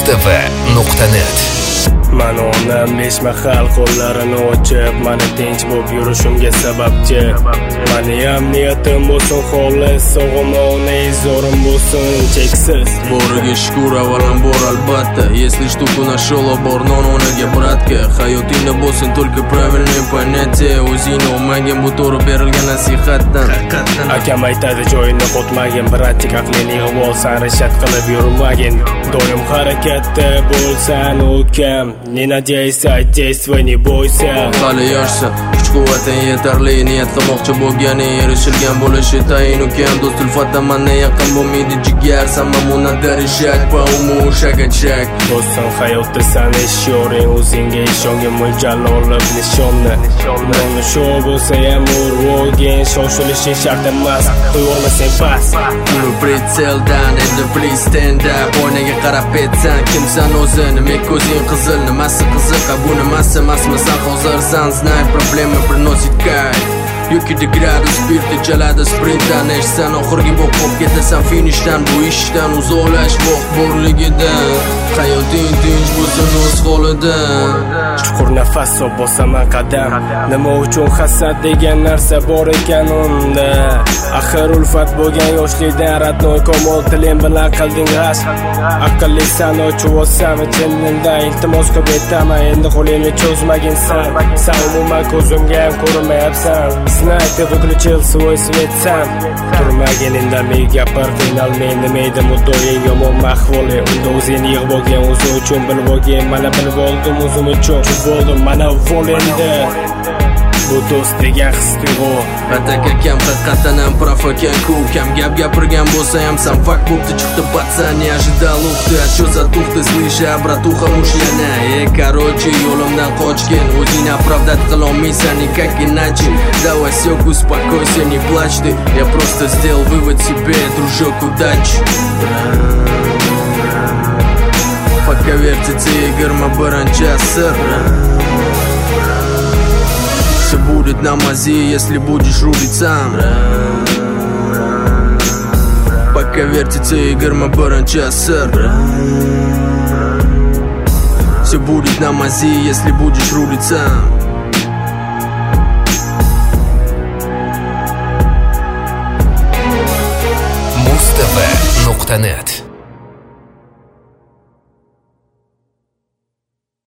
mustv.net. Mana onam besh mahal qo'llarini ochib, mani tinch bo'lib yurishimga sababchi. Meniyam niyatim bo'lsin xolis, sog'omona zorim bo'lsin cheksiz. Boriga shukr, avvalambor albatta. Если штуку нашел, оборнон onaga bratga. Hayotingda bo'lsin только правильное понятие. O'zing olmagin bu to'g'ri berilgan nasihatdan. Akam aytadi joyini qotmagin, bratchik aqlini yig'ib olsan, rishad qilib yurmagin. Doim harakatda bo'lsan ukam. Не надейся, действуй, не бойся. Hali yoshsan, kuch-quvvating yetarli, niyat qilmoqchi bo'lganing erishilgan bo'lishi tayin ukam. Do'st ulfatdan mandan yaqin bo'lmaydi jigar, samamuna решать по уму шаг от шаг. Do'stim hayotda san ishyoring, o'zingga ishongin, mo'ljal olib nishonni. Nonni shu bo'lsa ham urg'in, shoshilishing shart emas, qo'yolmasang past. Uni pretseldan endi please stand up. Oynaga qarab etsan, kimsan o'zing, nima ko'zing qizil, nimasi qiziq, bu nimasi emasmisan hozirsan, знай, проблемы приносит кайф. Yo'kida gradus spirti chaladi sprintdan, eshsan oxirgi bo'lib ketasan finishdan. Bu ishdan uzoqlash vaqt borligidan, hayoting tinch bo'lsin o'z holidan. Chuqur nafas olib bosaman qadam, nima uchun hasad degan narsa bor ekan unda. Axir ulfat bo'lgan yoshlikdan radnoy komol tilim bilan qilding g'ash. Aqllisan ochib olsam ichimda, iltimos qilib aytaman, endi qo'lingni cho'zmaginsan. Sen umuman ko'zimga ham ko'rmayapsan. Знай, ты выключил свой свет сам. Turmagin indamay gapir, qiynalmay nimaydi muddoing yomon mahvoli. Unda o'zingni yig'ib olgan o'zi uchun bilib olgin, mana bilib oldim o'zim uchun. Bo'ldim mana volendi. Bu do'st degan his-tuyg'u. Atak akam haqiqatan ham prof ekan-ku. Kam gap gapirgan bo'lsa ham sam fakt bo'pti, chiqdi pацан, не ожидал ухты. А чё за тух ты слышишь, братуха мушьяна? Короче, yo'limdan qochgin, o'zingni оправдать qilolmaysan никак иначе. Давай всё, успокойся, не плачь ты. Я просто сделал вывод себе, дружок, удачи. Пока вертится yigirma birinchi asr. Все будет на мази, если будешь рулить сам. Пока вертится yigirma birinchi asr. Все будет на мази, если будешь рулить сам. mustv.net